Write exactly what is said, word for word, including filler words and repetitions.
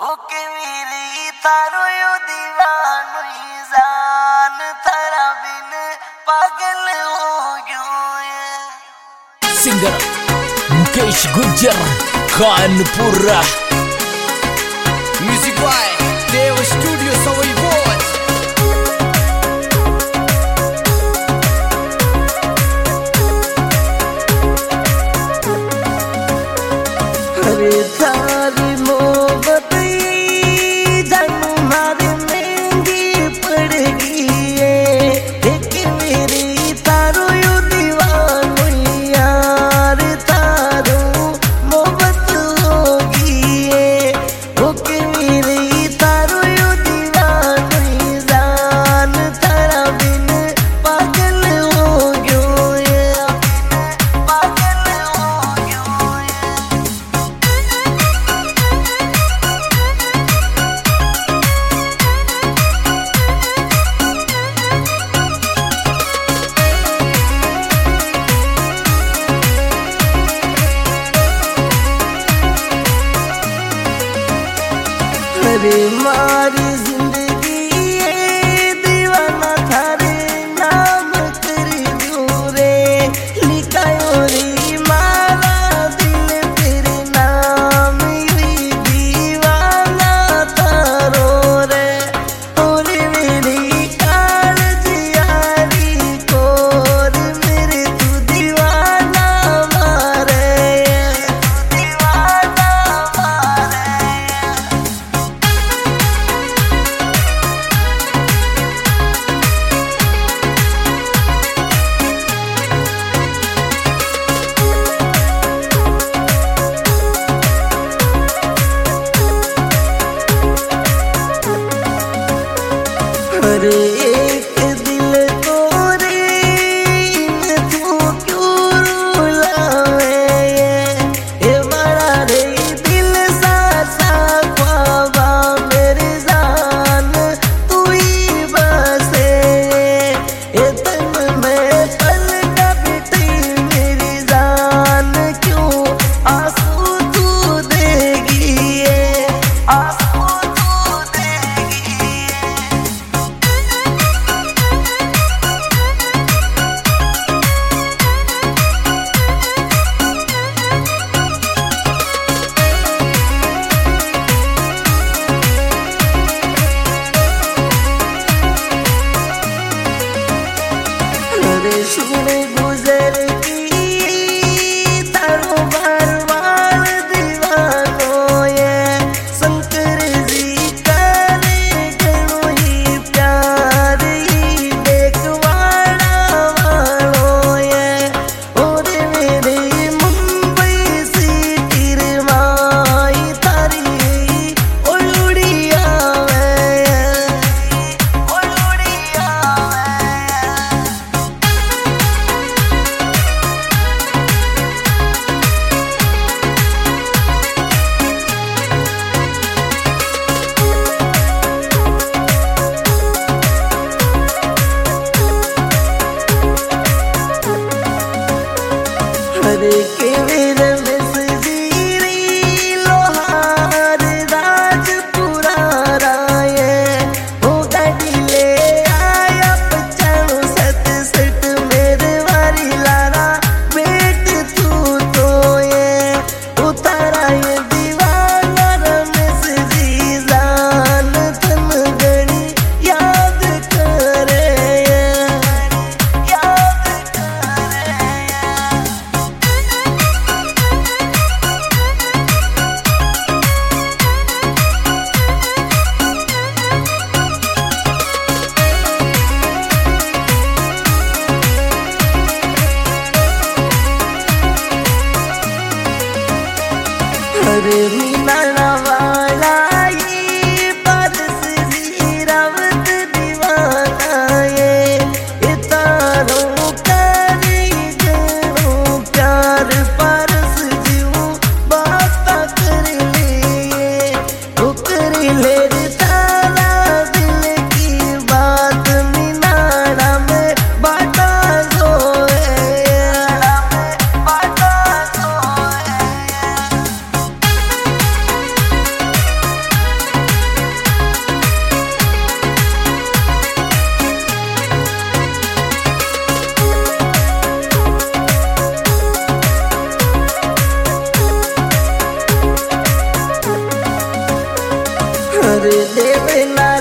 ओके मेरी तारो यो दीवानो जान तारा बिन पागल हो गयो। Singer Mukesh Gujjar Kanpura music by Dev studio Sawai बोल। अरे थारी मोहब्बत मारे महंगी पड़ गई है, एक मेरी तारो यो दीवानो यार तारो मोहब्बत होगी है। ओके मेरी तारो यो दीवानो जान तारा बिन पागल हो गयो है, पागल हो गयो है। अरे मारी जिंदगी ये दीवाना थारे नाम कर दूं रे, लिखायो रे मारा दिल तेरे नाम ये दीवाना थारो रे। और मेरी कालज यारी कोर मेरे तू दीवाना मारे, दीवाना मारे। अरे एक दिल तोरे तू क्यों रुलावे, ये बड़ा रे दिल सा सा ख्वाबा मेरे जान तू ही बसे, ये तन में पल का बिती मेरी जान क्यों आंसू तू देगी है, आंसू तू देगी है। अरे देवे ना